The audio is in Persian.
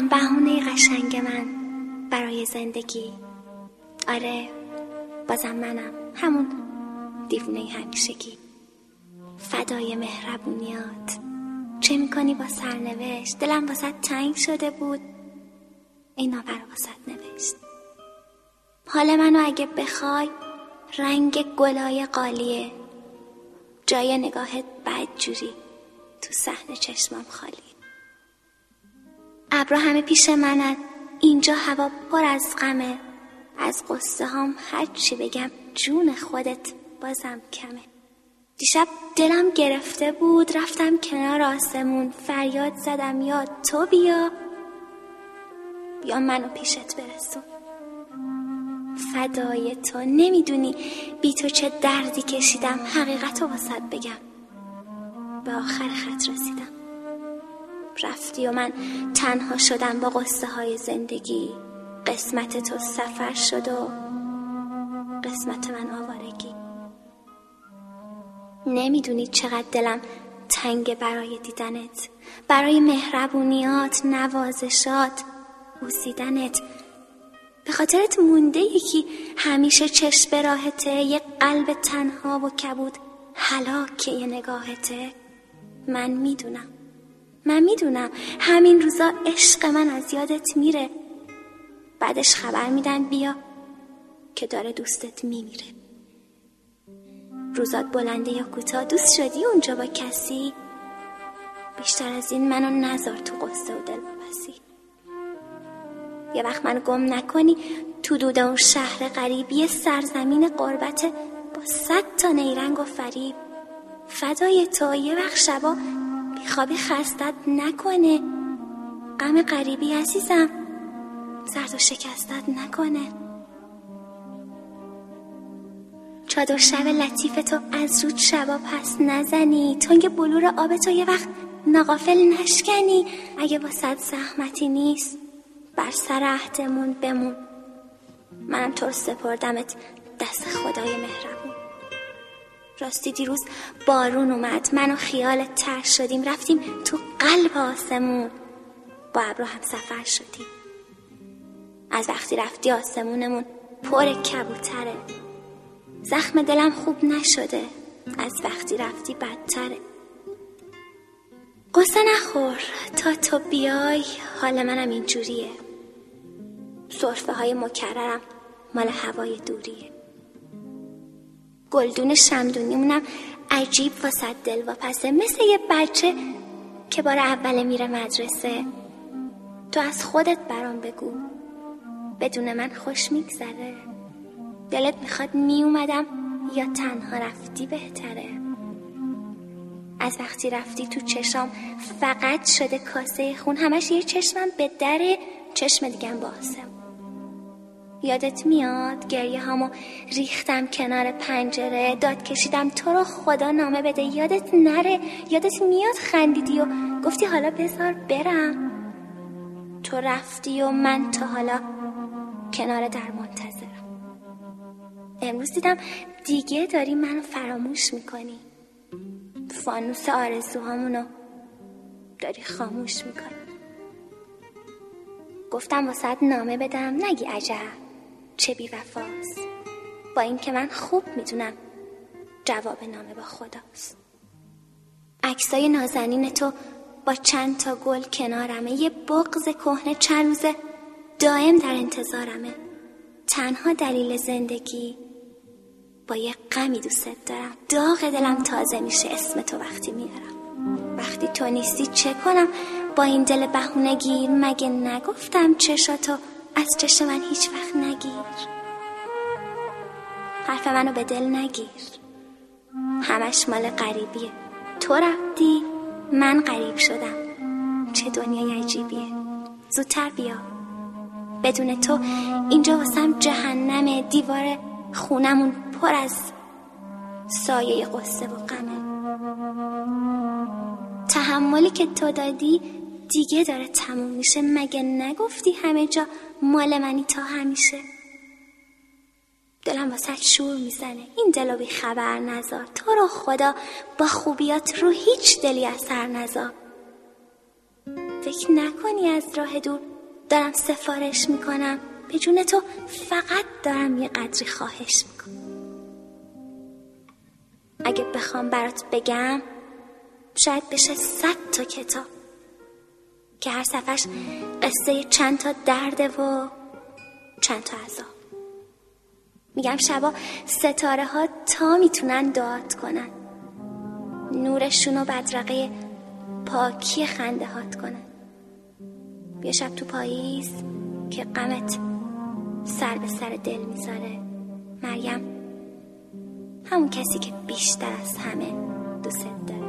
بهونه قشنگ من برای زندگی. آره بازم منم، همون دیوونه همیشگی. فدای مهربونیات، چه میکنی با سرنوشت؟ دلم واسط تنگ شده بود، این نامه رو واسط نوشت. حال منو اگه بخوای رنگ گلای قالیه، جای نگاهت بدجوری تو صحن چشمم خالی. ابرا همه پیش منن، اینجا هوا پر از غمه، از قصه هام هر چی بگم جون خودت بازم کمه. دیشب دلم گرفته بود، رفتم کنار آسمون، فریاد زدم یا تو بیا بیا منو پیشت برسون. فدای تو، نمیدونی بی تو چه دردی کشیدم. حقیقتو واسط بگم، به آخر خط رسیدم. رفتی و من تنها شدم با قصه های زندگی. قسمت تو سفر شد و قسمت من آوارگی. نمیدونی چقدر دلم تنگ برای دیدنت، برای مهربونیات، نوازشات، بوسیدنت. به خاطرت مونده یکی همیشه چشم به راهته، یه قلب تنها و کبود هلاک یه نگاهته. من میدونم همین روزا عشق من از یادت میره، بعدش خبر میدن بیا که داره دوستت میمیره. روزات بلنده یا کوتاه، دوست شدی اونجا با کسی؟ بیشتر از این منو نذار تو قصه و دلواپسی. یه وقت منو گم نکنی تو دود اون شهر غریب، یه سرزمین غربت با 100 تا نیرنگ و فریب. فدای تو، یه وقت شبا بیخوابی خستت نکنه، غم غریبی عزیزم زرد و شکستت نکنه. چادر شب لطیف تو از رود شبا پس نزنی، تنگ بلور آب تو یه وقت ناغافل نشکنی. اگه واسط زحمتی نیست بر سر عهدمون بمون، منم تو رو سپردمت دست خدای مهربون. راستی دیروز بارون اومد، من و خیالت تر شدیم، رفتیم تو قلب آسمون، با ابرو هم سفر شدیم. از وقتی رفتی آسمونمون پر کبوتره، زخم دلم خوب نشده، از وقتی رفتی بدتره. قصه نخور، تا تو بیای حال منم اینجوریه. سرفه های مکررم مال هوای دوریه. گلدون شمدونیمونم عجیب واسه دل واپسه، مثل یه بچه که بار اول میره مدرسه. تو از خودت برام بگو، بدون من خوش میگذره؟ دلت میخواد میومدم یا تنها رفتی بهتره؟ از وقتی رفتی تو چشام فقط شده کاسه خون، همش یه چشمم به دره، چشم دیگم با آسمون. یادت میاد گریه هامو ریختم کنار پنجره، داد کشیدم تو رو خدا نامه بده یادت نره. یادت میاد خندیدی و گفتی حالا بذار برم؟ تو رفتی و من تا حالا کنار در منتظرم. امروز دیدم دیگه داری منو فراموش میکنی، فانوس آرزوهامونو داری خاموش میکنی. گفتم واسه نامه بدم نگی عجب چه بی وفاست، با این که من خوب میدونم جواب نامه با خداست. عکسای نازنین تو با چند تا گل کنارمه، یه بغض کهنه چند روزه دائم در انتظارمه. تنها دلیل زندگی با یه غمی دوست دارم، داغ دلم تازه میشه اسم تو وقتی میارم. وقتی تو نیستی چه کنم با این دل بهونگی؟ مگه نگفتم چشاتو از چشم من هیچ وقت نگیر؟ حرف منو به دل نگیر، همش مال غریبیه. تو رفتی من غریب شدم، چه دنیای عجیبیه. زودتر بیا، بدون تو اینجا واسم جهنمه. دیوار خونمون پر از سایه قصه و غمه. تحملی که تو دادی دیگه داره تموم میشه، مگه نگفتی همه جا مال منی تا همیشه؟ دلم واسه شور میزنه، این دلو بی خبر نذار. تو رو خدا با خوبیات رو هیچ دلی اثر نذار. فکر نکنی از راه دور دارم سفارش میکنم، به جون تو فقط دارم یه قدری خواهش میکنم. اگه بخوام برات بگم شاید بشه 100 تا کتاب که هر صفحش قصه چند تا درده و چند تا عذاب. میگم شبا ستاره ها تا میتونن دعات کنن، نورشون و بدرقه پاکی خنده هات کنن. بیا شب تو پاییز که غمت سر به سر دل میذاره. مریم، همون کسی که بیشتر از همه دوست داره.